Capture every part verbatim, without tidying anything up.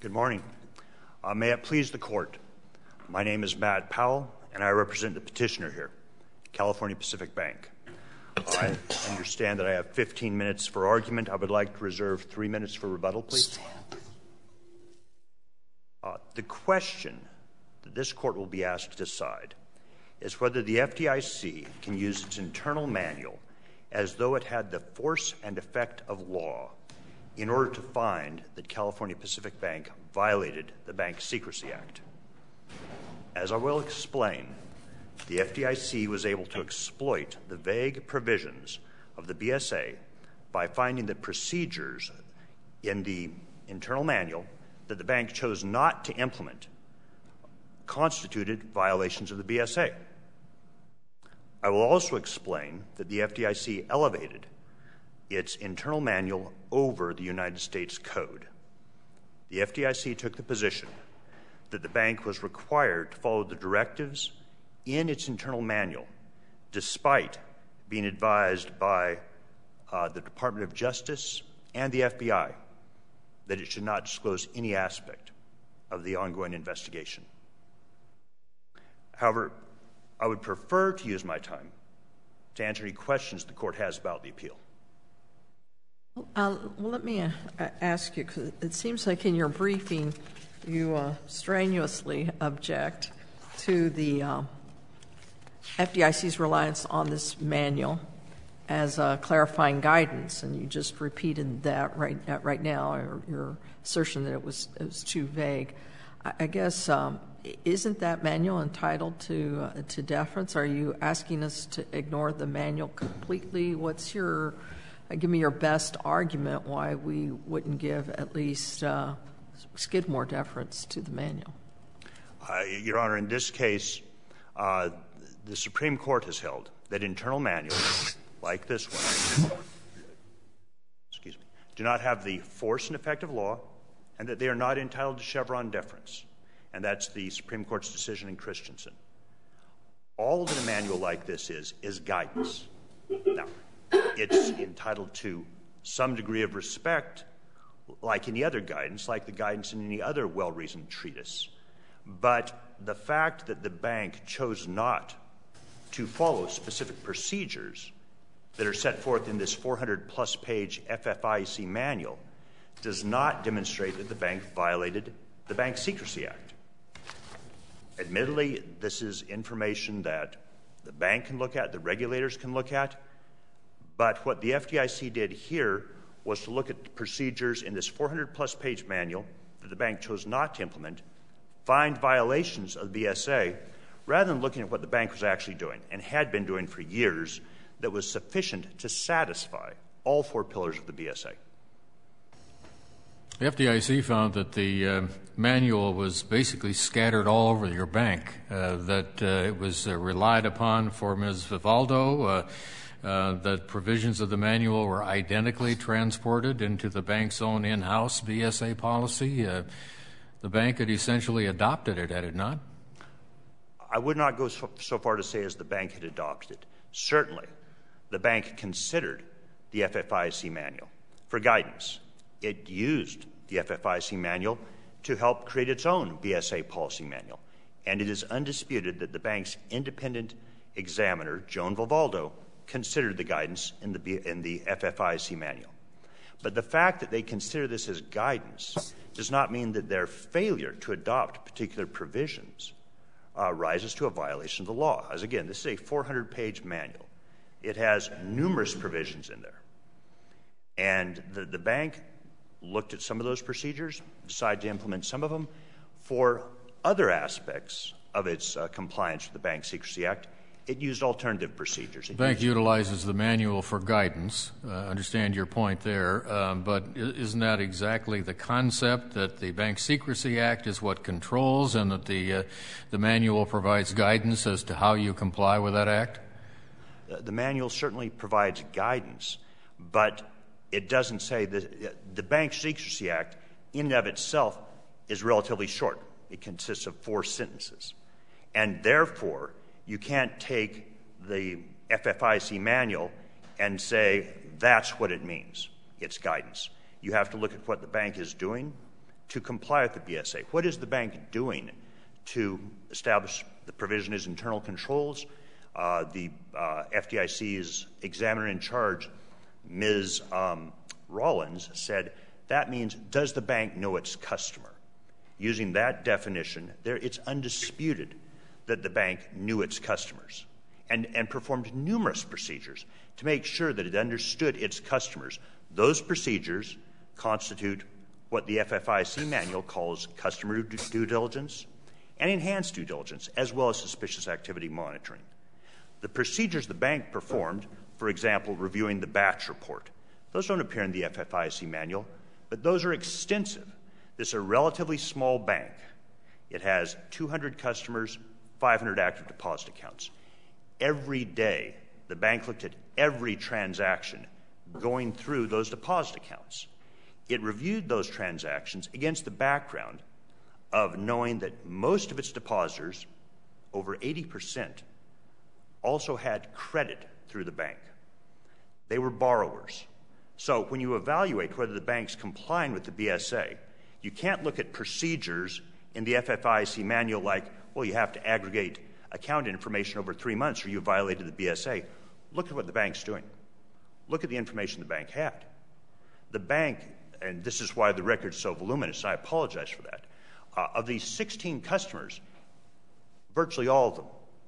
Good morning. Uh, may it please the Court. My name is Matt Powell, and I represent the petitioner here, California Pacific Bank. I understand that I have fifteen minutes for argument. I would like to reserve three minutes for rebuttal, please. Uh, the question that this Court will be asked to decide is whether the F D I C can use its internal manual as though it had the force and effect of law in order to find that California Pacific Bank violated the Bank Secrecy Act. As I will explain, the F D I C was able to exploit the vague provisions of the B S A by finding that procedures in the internal manual that the bank chose not to implement constituted violations of the B S A. I will also explain that the F D I C elevated its internal manual over the United States Code. The F D I C took the position that the bank was required to follow the directives in its internal manual, despite being advised by uh, the Department of Justice and the F B I that it should not disclose any aspect of the ongoing investigation. However, I would prefer to use my time to answer any questions the Court has about the appeal. Uh, well, let me uh, ask you, because it seems like in your briefing you uh, strenuously object to the uh, F D I C's reliance on this manual as uh, clarifying guidance, and you just repeated that right uh, right now, or your assertion that it was it was too vague. I, I guess um, isn't that manual entitled to uh, to deference? Are you asking us to ignore the manual completely? What's your uh, give me your best argument why we wouldn't give at least uh, Skidmore deference to the manual? Uh, Your Honor, in this case, uh, the Supreme Court has held that internal manuals like this one, excuse me, do not have the force and effect of law, and that they are not entitled to Chevron deference. And that's the Supreme Court's decision in Christensen. All that a manual like this is, is guidance. Now, it's entitled to some degree of respect, like any other guidance, like the guidance in any other well-reasoned treatise. But the fact that the bank chose not to follow specific procedures that are set forth in this four hundred plus page F F I C manual does not demonstrate that the bank violated the Bank Secrecy Act. Admittedly, this is information that the bank can look at, the regulators can look at, but what the F D I C did here was to look at the procedures in this four hundred plus page manual that the bank chose not to implement, find violations of the B S A, rather than looking at what the bank was actually doing and had been doing for years that was sufficient to satisfy all four pillars of the B S A. The F D I C found that the uh, manual was basically scattered all over your bank, uh, that uh, it was uh, relied upon for Miz Vivaldo, uh, uh, that provisions of the manual were identically transported into the bank's own in-house B S A policy. Uh, the bank had essentially adopted it, had it not? I would not go so, so far to say as the bank had adopted it. Certainly, the bank considered the F F I C manual for guidance. It used the F F I C manual to help create its own B S A policy manual. And it is undisputed that the bank's independent examiner, Joan Vivaldo, considered the guidance in the, B, in the F F I C manual. But the fact that they consider this as guidance does not mean that their failure to adopt particular provisions uh, rises to a violation of the law. As again, this is a four hundred page manual. It has numerous provisions in there. And the, the bank looked at some of those procedures, decided to implement some of them. For other aspects of its uh, compliance with the Bank Secrecy Act, it used alternative procedures. It the bank used utilizes the manual for guidance. I uh, understand your point there, um, but isn't that exactly the concept, that the Bank Secrecy Act is what controls and that the, uh, the manual provides guidance as to how you comply with that act? The manual certainly provides guidance, but it doesn't say that the Bank Secrecy Act in and of itself is relatively short. It consists of four sentences. And therefore, you can't take the F F I C manual and say that's what it means. It's guidance. You have to look at what the bank is doing to comply with the B S A. What is the bank doing to establish the provision as internal controls? Uh, the uh, F D I C's examiner in charge, Miz Um, Rollins, said that means, does the bank know its customer? Using that definition, there, it's undisputed that the bank knew its customers and, and performed numerous procedures to make sure that it understood its customers. Those procedures constitute what the F F I C manual calls customer due diligence and enhanced due diligence, as well as suspicious activity monitoring. The procedures the bank performed, for example, reviewing the batch report, those don't appear in the F F I C manual, but those are extensive. This is a relatively small bank. It has two hundred customers, five hundred active deposit accounts. Every day, the bank looked at every transaction going through those deposit accounts. It reviewed those transactions against the background of knowing that most of its depositors, over eighty percent, also had credit through the bank. They were borrowers. So when you evaluate whether the bank's complying with the B S A, you can't look at procedures in the F F I C manual like, well, you have to aggregate account information over three months or you violated the B S A. Look at what the bank's doing. Look at the information the bank had. The bank, and this is why the record's so voluminous, I apologize for that, uh, of these sixteen customers, virtually all of them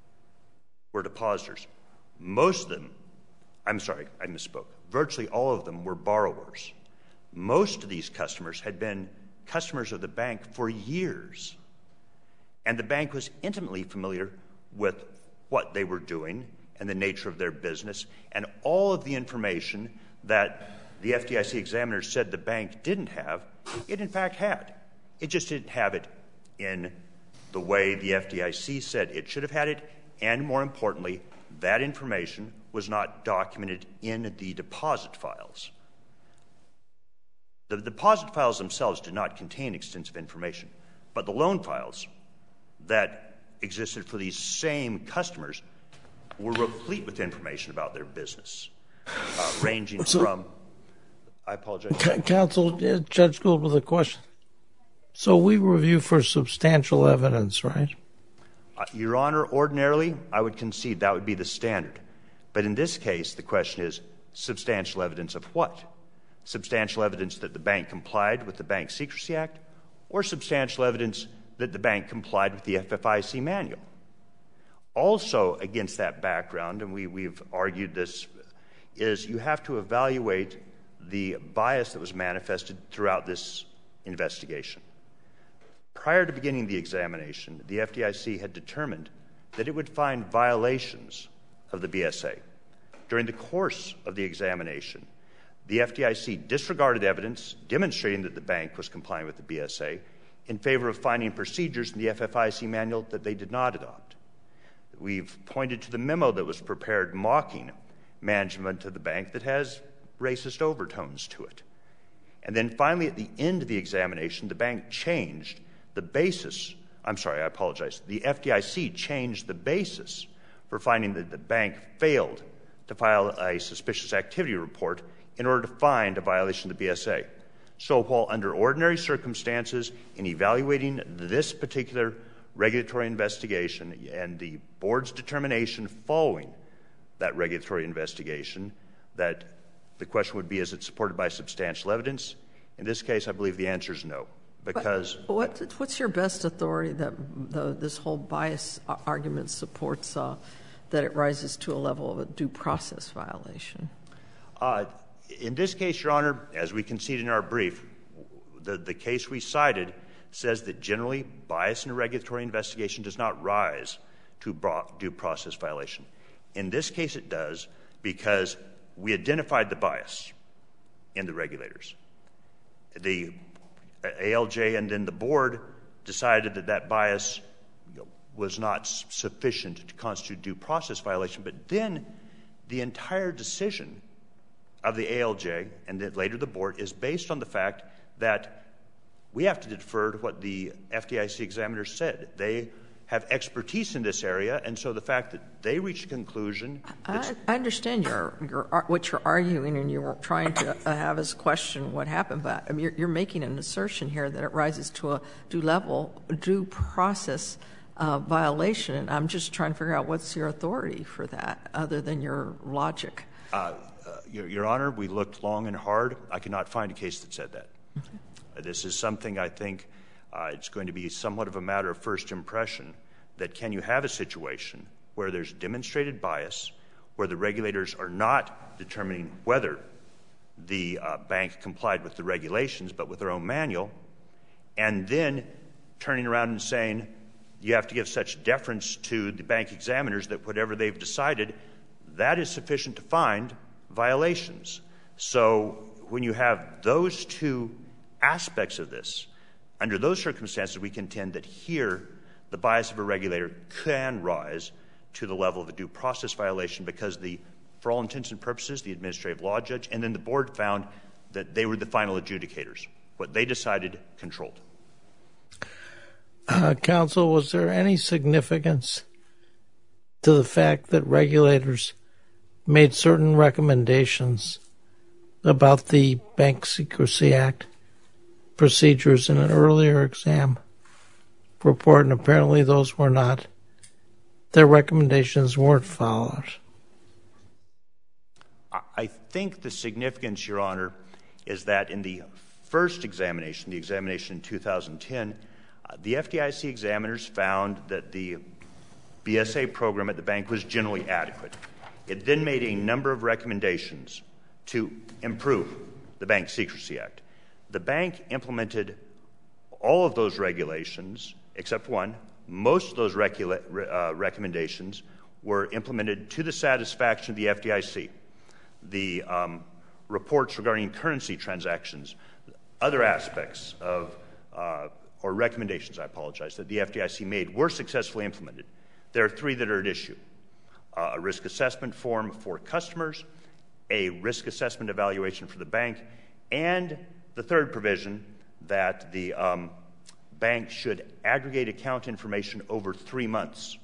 were depositors. Most of them, I'm sorry, I misspoke. Virtually all of them were borrowers. Most of these customers had been customers of the bank for years. And the bank was intimately familiar with what they were doing and the nature of their business, and all of the information that the F D I C examiner said the bank didn't have, it in fact had. It just didn't have it in the way the F D I C said it should have had it, and more importantly, that information was not documented in the deposit files. The deposit files themselves did not contain extensive information, but the loan files that existed for these same customers were replete with information about their business, uh, ranging so, from, I apologize. Counsel, uh, Judge Gould with a question. So we review for substantial evidence, right? Uh, Your Honor, ordinarily, I would concede that would be the standard. But in this case, the question is substantial evidence of what? Substantial evidence that the bank complied with the Bank Secrecy Act, or substantial evidence that the bank complied with the F F I C manual? Also, against that background, and we, we've argued this, is you have to evaluate the bias that was manifested throughout this investigation. Prior to beginning the examination, the F D I C had determined that it would find violations of the B S A. During the course of the examination, the F D I C disregarded evidence demonstrating that the bank was complying with the B S A in favor of finding procedures in the F F I C manual that they did not adopt. We've pointed to the memo that was prepared mocking management of the bank that has racist overtones to it. And then finally, at the end of the examination, the bank changed the basis. I'm sorry, I apologize. The F D I C changed the basis for finding that the bank failed to file a suspicious activity report in order to find a violation of the B S A. So while under ordinary circumstances, in evaluating this particular regulatory investigation and the board's determination following that regulatory investigation, that the question would be, is it supported by substantial evidence? In this case, I believe the answer is no. Because what, what's your best authority that the, this whole bias argument supports uh, that it rises to a level of a due process violation? Uh, in this case, Your Honor, as we conceded in our brief, the, the case we cited says that generally bias in a regulatory investigation does not rise to due process violation. In this case, it does because we identified the bias in the regulators. The A L J and then the board decided that that bias, you know, was not sufficient to constitute due process violation, but then the entire decision of the A L J and then later the board is based on the fact that we have to defer to what the F D I C examiners said. They have expertise in this area, and so the fact that they reached a conclusion. I, I understand your, your, what you're arguing, and you're trying to uh, have us question what happened, but I mean, you're, you're making an assertion here that it rises to a due level, due process uh, violation, and I'm just trying to figure out what's your authority for that, other than your logic. Uh, uh, your, your Honor, we looked long and hard. I cannot find a case that said that. Okay. Uh, this is something I think uh, it's going to be somewhat of a matter of first impression, that can you have a situation where there's demonstrated bias, where the regulators are not determining whether the uh, bank complied with the regulations but with their own manual, and then turning around and saying you have to give such deference to the bank examiners that whatever they've decided, that is sufficient to find violations. So when you have those two aspects of this, under those circumstances, we contend that here the bias of a regulator can rise to the level of a due process violation because the, for all intents and purposes, the administrative law judge and then the board found that they were the final adjudicators. What they decided controlled. Uh, counsel, was there any significance to the fact that regulators made certain recommendations about the Bank Secrecy Act procedures in an earlier exam report, and apparently those were not, their recommendations weren't followed? I think the significance, Your Honor, is that in the first examination, the examination in two thousand ten, uh, the F D I C examiners found that the B S A program at the bank was generally adequate. It then made a number of recommendations to improve the Bank Secrecy Act. The bank implemented all of those regulations except one. Most of those recula- uh, recommendations were implemented to the satisfaction of the F D I C. The um, reports regarding currency transactions, other aspects of, uh, or recommendations, I apologize, that the F D I C made were successfully implemented. There are three that are at issue. Uh, a risk assessment form for customers, a risk assessment evaluation for the bank, and the third provision that the um, bank should aggregate account information over three months.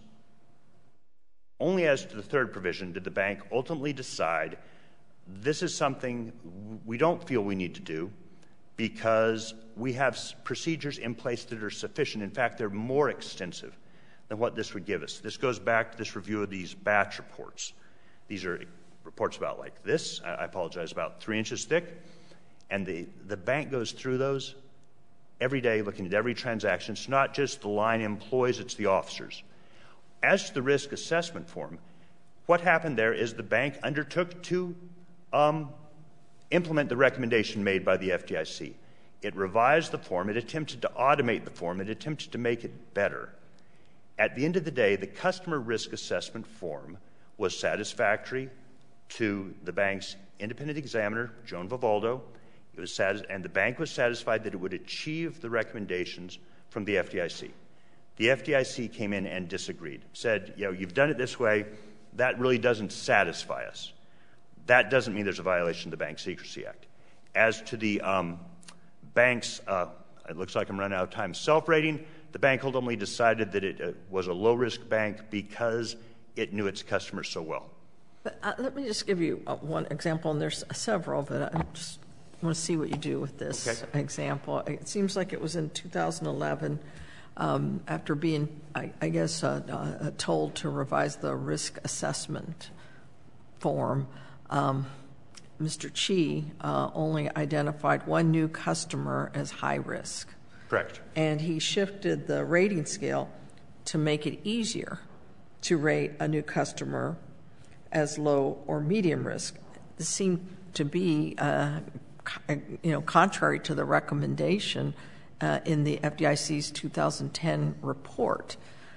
Only as to the third provision did the bank ultimately decide this is something we don't feel we need to do because we have procedures in place that are sufficient. In fact, they're more extensive than what this would give us. This goes back to this review of these batch reports. These are reports about like this, I apologize, about three inches thick, and the, the bank goes through those every day looking at every transaction. It's not just the line employees, it's the officers. As to the risk assessment form, what happened there is the bank undertook to um, implement the recommendation made by the F D I C. It revised the form. It attempted to automate the form. It attempted to make it better. At the end of the day, the customer risk assessment form was satisfactory to the bank's independent examiner, Joan Vivaldo. It was satis- and the bank was satisfied that it would achieve the recommendations from the F D I C. The F D I C came in and disagreed, said, you know, you've done it this way. That really doesn't satisfy us. That doesn't mean there's a violation of the Bank Secrecy Act. As to the um, bank's, uh, it looks like I'm running out of time, self-rating, the bank ultimately decided that it uh, was a low-risk bank because it knew its customers so well. But, uh, let me just give you uh, one example, and there's several, but I just want to see what you do with this okay. example. It seems like it was in two thousand eleven, um, after being, I, I guess, uh, uh, told to revise the risk assessment form. Um, Mister Chi uh, only identified one new customer as high risk. Correct. And he shifted the rating scale to make it easier to rate a new customer as low or medium risk. This seemed to be, uh, you know, contrary to the recommendation uh, in the F D I C's two thousand ten report.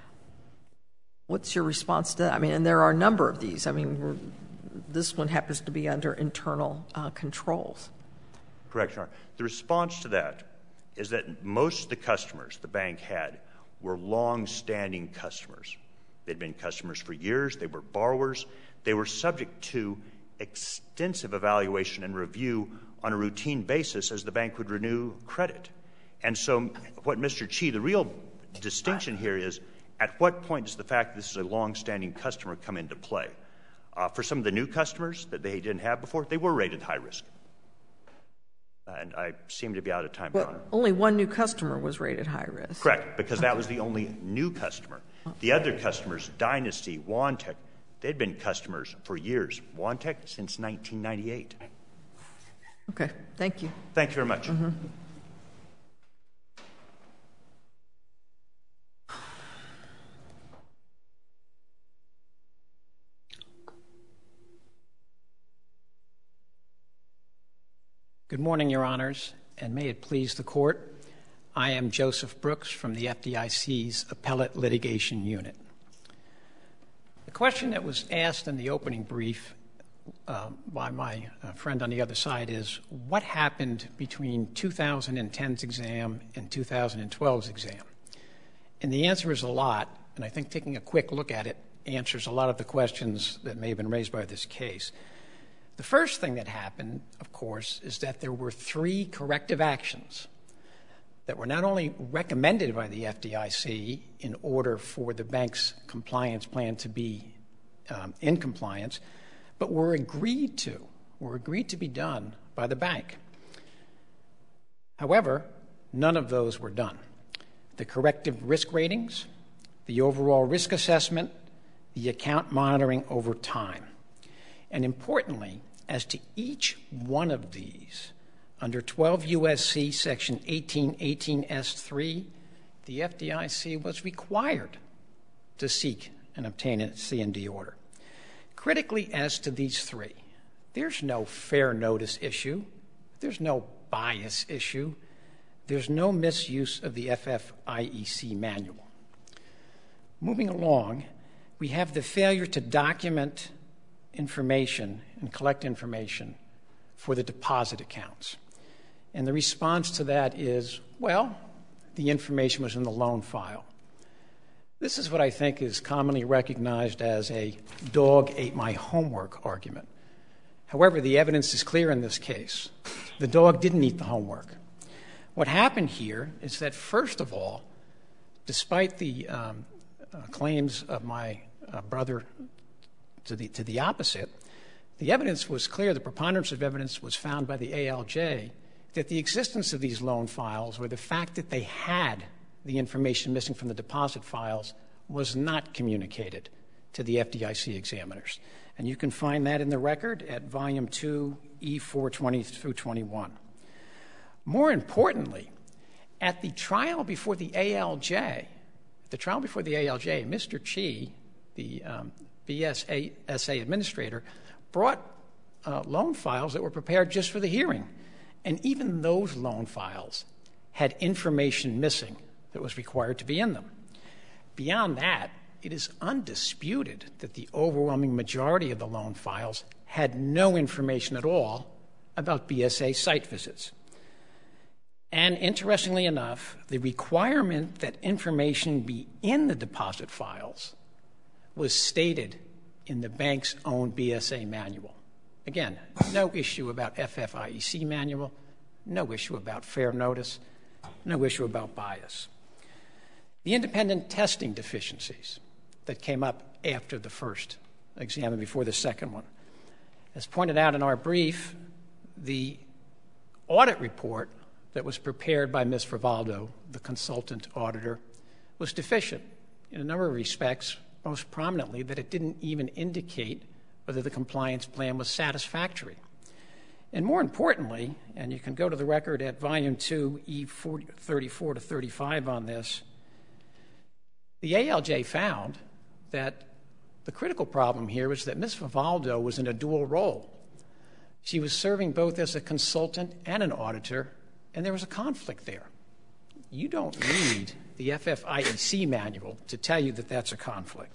What's your response to that? I mean, and there are a number of these. I mean, we're, this one happens to be under internal uh, controls. Correct, Your Honor. The response to that is that most of the customers the bank had were long-standing customers. They'd been customers for years. They were borrowers. They were subject to extensive evaluation and review on a routine basis as the bank would renew credit. And so what Mister Chi, the real distinction here is At what point does the fact that this is a long-standing customer come into play? Uh, for some of the new customers that they didn't have before, they were rated high risk. And I seem to be out of time, Your Well, Honor. only one new customer was rated high risk. Correct, because that was the only new customer. The other customers, Dynasty, Wantec, they'd been customers for years. Wantec since nineteen ninety-eight. Okay, thank you. Thank you very much. Mm-hmm. Good morning, Your Honors, and may it please the Court. I am Joseph Brooks from the F D I C's Appellate Litigation Unit. The question that was asked in the opening brief uh, by my uh, friend on the other side is, what happened between two thousand ten's exam and two thousand twelve's exam? And the answer is a lot, and I think taking a quick look at it answers a lot of the questions that may have been raised by this case. The first thing that happened, of course, is that there were three corrective actions that were not only recommended by the F D I C in order for the bank's compliance plan to be um, in compliance, but were agreed to, were agreed to be done by the bank. However, none of those were done. The corrective risk ratings, the overall risk assessment, the account monitoring over time. And importantly, as to each one of these, under twelve U S C section eighteen eighteen S three, the F D I C was required to seek and obtain a C and D order. Critically, as to these three, there's no fair notice issue, there's no bias issue, there's no misuse of the F F I E C manual. Moving along, we have the failure to document information and collect information for the deposit accounts. And the response to that is, well, the information was in the loan file. This is what I think is commonly recognized as a dog ate my homework argument. However, the evidence is clear in this case. The dog didn't eat the homework. What happened here is that, first of all, despite the um, uh, claims of my uh, brother To the, to the opposite, the evidence was clear, the preponderance of evidence was found by the A L J that the existence of these loan files or the fact that they had the information missing from the deposit files was not communicated to the F D I C examiners. And you can find that in the record at volume two, E four twenty through twenty-one. More importantly, at the trial before the A L J, the trial before the A L J, Mister Chi, the um, B S A administrator, brought uh, loan files that were prepared just for the hearing. And even those loan files had information missing that was required to be in them. Beyond that, it is undisputed that the overwhelming majority of the loan files had no information at all about B S A site visits. And interestingly enough, the requirement that information be in the deposit files was stated in the bank's own B S A manual. Again, no issue about F F I E C manual, no issue about fair notice, no issue about bias. The independent testing deficiencies that came up after the first exam and before the second one. As pointed out in our brief, the audit report that was prepared by Miz Frivaldo, the consultant auditor, was deficient in a number of respects, most prominently that it didn't even indicate whether the compliance plan was satisfactory. And more importantly, and you can go to the record at volume two, E thirty-four to thirty-five on this, the A L J found that the critical problem here was that Miz Frivaldo was in a dual role. She was serving both as a consultant and an auditor, and there was a conflict there. You don't need the F F I E C manual to tell you that that's a conflict.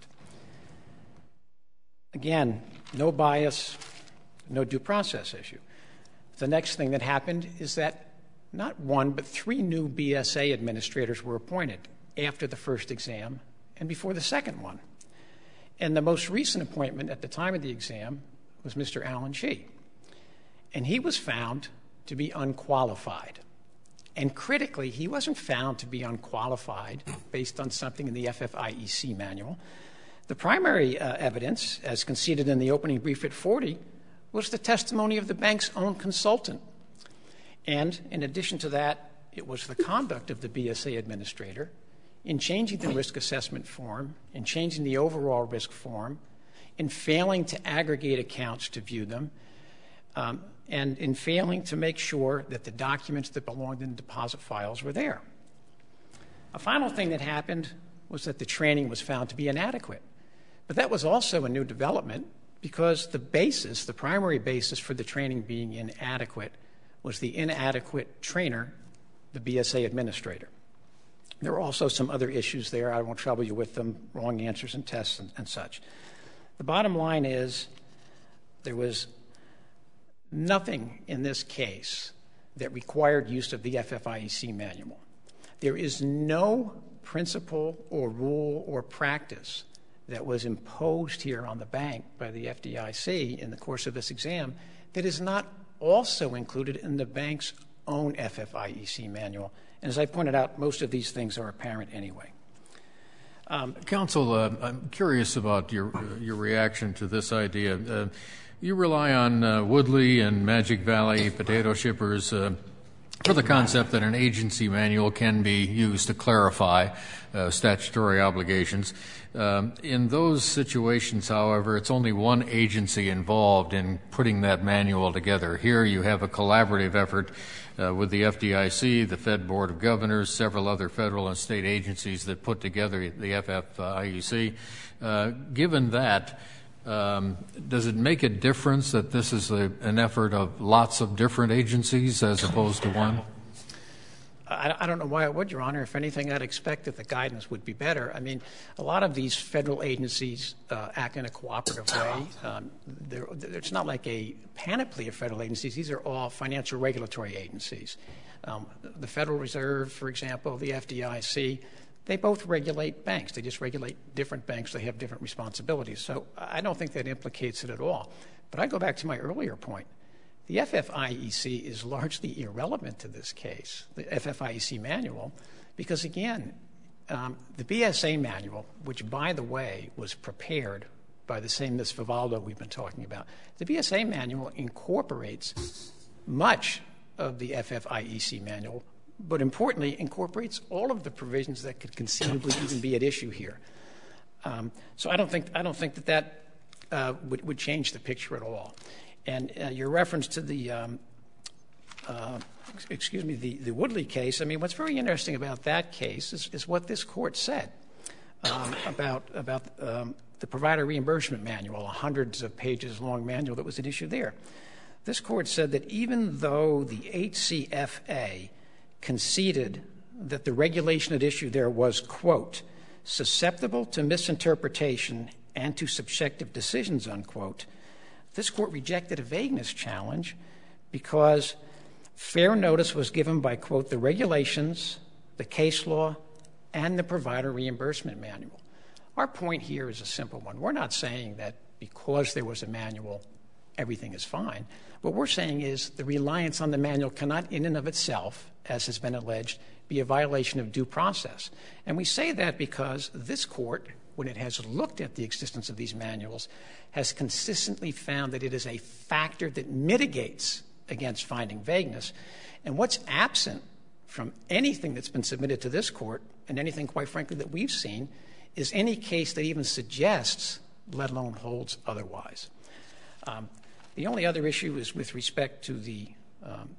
Again, no bias, no due process issue. The next thing that happened is that not one, but three new B S A administrators were appointed after the first exam and before the second one. And the most recent appointment at the time of the exam was Mister Alan Chi. And he was found to be unqualified. And critically, he wasn't found to be unqualified based on something in the F F I E C manual. The primary uh, evidence, as conceded in the opening brief at forty, was the testimony of the bank's own consultant. And in addition to that, it was the conduct of the B S A administrator in changing the risk assessment form, in changing the overall risk form, in failing to aggregate accounts to view them, um, and in failing to make sure that the documents that belonged in the deposit files were there. A final thing that happened was that the training was found to be inadequate. But that was also a new development because the basis, the primary basis for the training being inadequate was the inadequate trainer, the B S A administrator. There were also some other issues there. I won't trouble you with them, wrong answers and tests and, and such. The bottom line is there was nothing in this case that required use of the F F I E C manual. There is no principle or rule or practice that was imposed here on the bank by the F D I C in the course of this exam that is not also included in the bank's own F F I E C manual. And as I pointed out, most of these things are apparent anyway. Um, Counsel, uh, I'm curious about your your reaction to this idea. Uh, you rely on uh, Woodley and Magic Valley potato shippers uh, for the concept that an agency manual can be used to clarify uh, statutory obligations. Um, in those situations, however, it's only one agency involved in putting that manual together. Here you have a collaborative effort uh, with the F D I C, the Fed Board of Governors, several other federal and state agencies that put together the F F I E C. Uh, given that, um, does it make a difference that this is a, an effort of lots of different agencies as opposed to one? I, I don't know why it would, Your Honor. If anything, I'd expect that the guidance would be better. I mean, a lot of these federal agencies uh, act in a cooperative way. Um, it's not like a panoply of federal agencies. These are all financial regulatory agencies. Um, the Federal Reserve, for example, the F D I C, they both regulate banks. They just regulate different banks. They have different responsibilities. So I don't think that implicates it at all. But I go back to my earlier point. The F F I E C is largely irrelevant to this case, the F F I E C manual, because, again, um, the B S A manual, which, by the way, was prepared by the same Miz Vivaldo we've been talking about, the B S A manual incorporates much of the F F I E C manual, but importantly, incorporates all of the provisions that could conceivably even be at issue here. Um, so I don't think I don't think that that uh, would, would change the picture at all. And uh, your reference to the, um, uh, excuse me, the, the Woodley case, I mean, what's very interesting about that case is, is what this court said um, about, about um, the provider reimbursement manual, a hundreds of pages long manual that was at issue there. This court said that even though the H C F A conceded that the regulation at issue there was, quote, susceptible to misinterpretation and to subjective decisions, unquote, this court rejected a vagueness challenge because fair notice was given by, quote, the regulations, the case law, and the provider reimbursement manual. Our point here is a simple one. We're not saying that because there was a manual, everything is fine. What we're saying is the reliance on the manual cannot in and of itself, as has been alleged, be a violation of due process. And we say that because this court, when it has looked at the existence of these manuals, has consistently found that it is a factor that mitigates against finding vagueness. And what's absent from anything that's been submitted to this court, and anything, quite frankly, that we've seen, is any case that even suggests, let alone holds otherwise. Um, the only other issue is with respect to the um,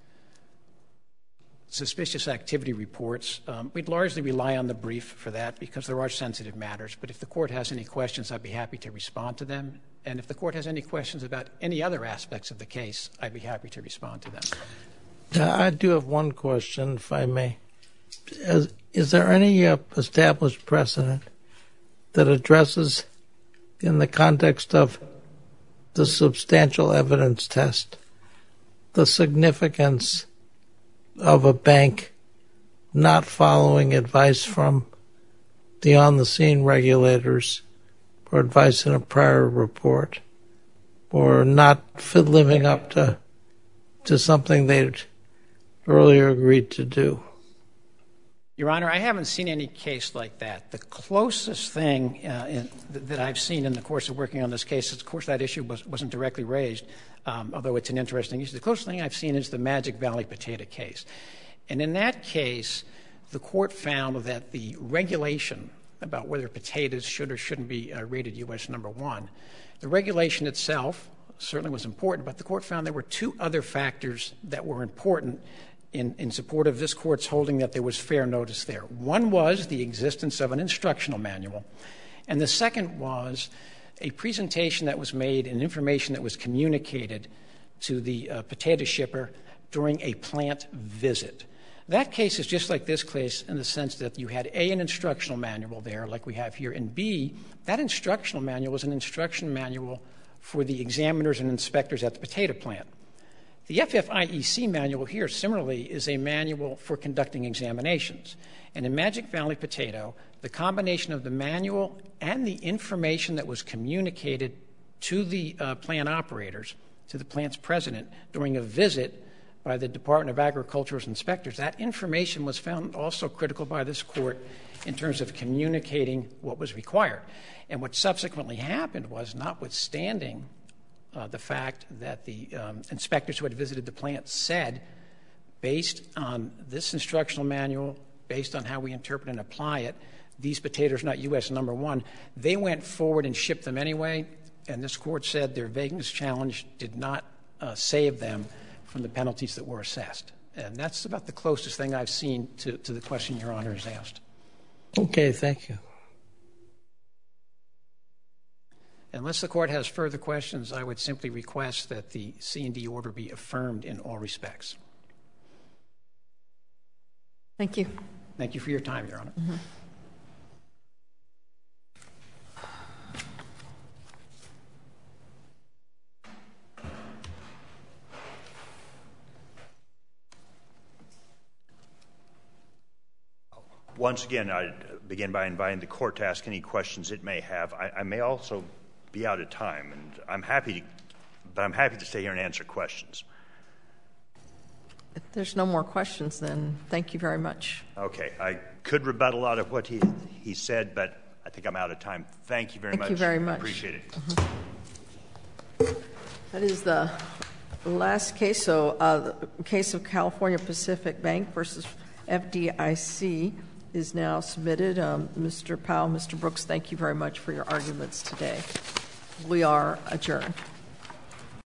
suspicious activity reports. Um, we'd largely rely on the brief for that because there are sensitive matters. But if the court has any questions, I'd be happy to respond to them. And if the court has any questions about any other aspects of the case, I'd be happy to respond to them. I do have one question, if I may. Is, is there any uh, established precedent that addresses, in the context of the substantial evidence test, the significance of a bank not following advice from the on-the-scene regulators or advice in a prior report, or not living up to to something they'd earlier agreed to do? Your Honor, I haven't seen any case like that. The closest thing uh, in, th- that I've seen in the course of working on this case, of course that issue was, wasn't directly raised, um, although it's an interesting issue. The closest thing I've seen is the Magic Valley potato case. And in that case, the court found that the regulation about whether potatoes should or shouldn't be uh, rated U S number one, the regulation itself certainly was important, but the court found there were two other factors that were important in, in support of this court's holding that there was fair notice there. One was the existence of an instructional manual, and the second was a presentation that was made and information that was communicated to the uh, potato shipper during a plant visit. That case is just like this case in the sense that you had A, an instructional manual there, like we have here, and B, that instructional manual was an instruction manual for the examiners and inspectors at the potato plant. The F F I E C manual here, similarly, is a manual for conducting examinations. And in Magic Valley Potato, the combination of the manual and the information that was communicated to the uh, plant operators, to the plant's president, during a visit by the Department of Agriculture's inspectors, that information was found also critical by this court in terms of communicating what was required. And what subsequently happened was, notwithstanding uh, the fact that the um, inspectors who had visited the plant said, based on this instructional manual, based on how we interpret and apply it, these potatoes are not U S number one, they went forward and shipped them anyway, and this court said their vagueness challenge did not uh, save them from the penalties that were assessed. And that's about the closest thing I've seen to, to the question Your Honor has asked. Okay, thank you. Unless the court has further questions, I would simply request that the C and D order be affirmed in all respects. Thank you. Thank you for your time, Your Honor. Mm-hmm. Once again, I begin by inviting the court to ask any questions it may have. I, I may also be out of time, and I'm happy, to, but I'm happy to stay here and answer questions. If there's no more questions, then thank you very much. Okay, I could rebut a lot of what he he said, but I think I'm out of time. Thank you very thank much. Thank you very much. Appreciate it. Mm-hmm. That is the last case. So, uh, the case of California Pacific Bank versus F D I C is now submitted. Um, Mister Powell, Mister Brooks, thank you very much for your arguments today. We are adjourned.